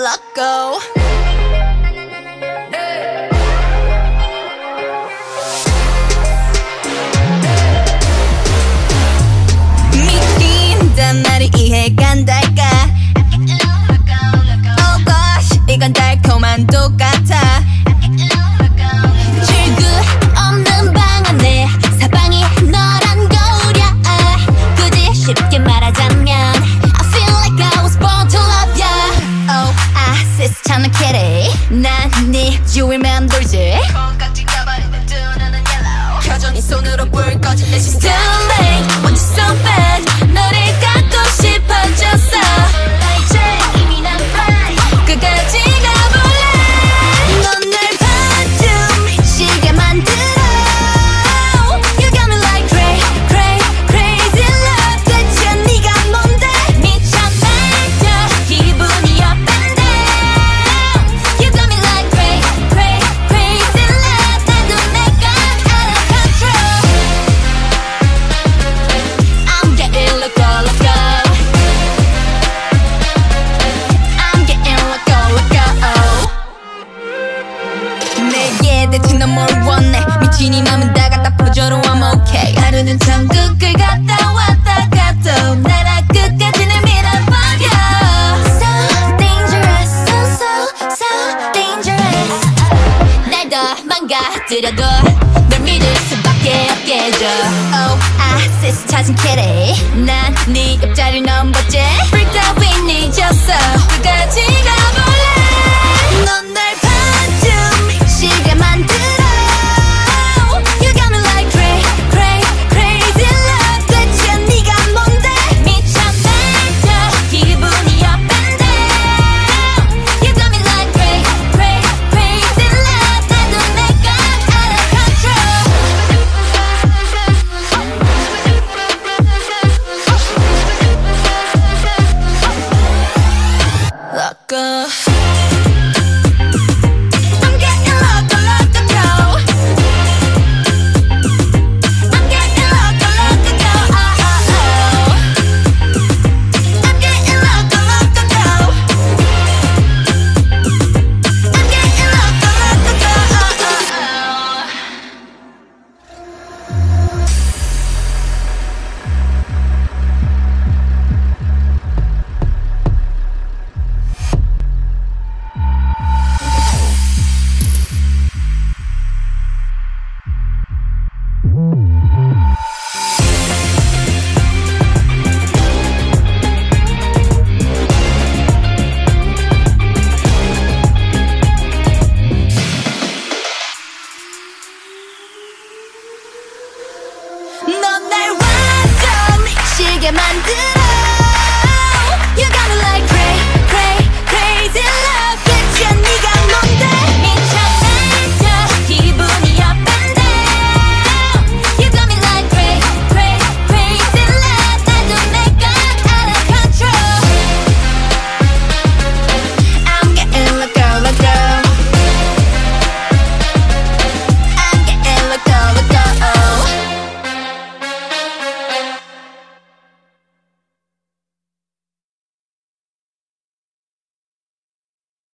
let go. 믿긴단 말이 이해가 안 될까? Oh gosh, 이건 달콤한 똑같아. 출구 없는 방 안에 사방이 너란 거울이야. 굳이 쉽게 말하자면 I feel like I was born to love ya. Oh, 시스찮은 kitty. 난 네 주위만 돌지. 콩깍지 가발이 내 두 눈은 yellow. 켜져 네 손으로 불 꺼진 내 시스템. Too late, want you so bad. 너를 갖고 싶어졌어. 이제 이미 난 fly. 끝까지 가볼래. 넌 날 봐도 미치게 만들어. You got me like crazy love. 대체 네가 뭔데? 미쳐 날려 기분이 up and down. You got me like crazy love. 나도 내가 out of control. I'm getting loco. I'm getting loco. 내게 대체 넌 뭘 원해? 미친 이 맘은 다 갖다 퍼줘도 I'm okay. 하루는 천국을 갔다 왔다 가도 나라 끝까지 날 밀어버려. So dangerous, so dangerous. 날 더 망가뜨려도 널 믿을 수밖에 없게 해줘. Oh, sis 찾은 kitty. 난 네 옆자리를 넘봤지. Freaked out we 잊었어. 끝까지 가볼래. 넌 날 봐도 미치게 만들어. You got me like crazy love. 대체 네가 뭔데? 미쳐 날려 기분이 up and down. You got me like crazy love. 나도 내가 out of control. Let go. I'm getting loco. I'm getting loco. I'm getting loco. I'm getting 넌 날 완전 미치게 만들어.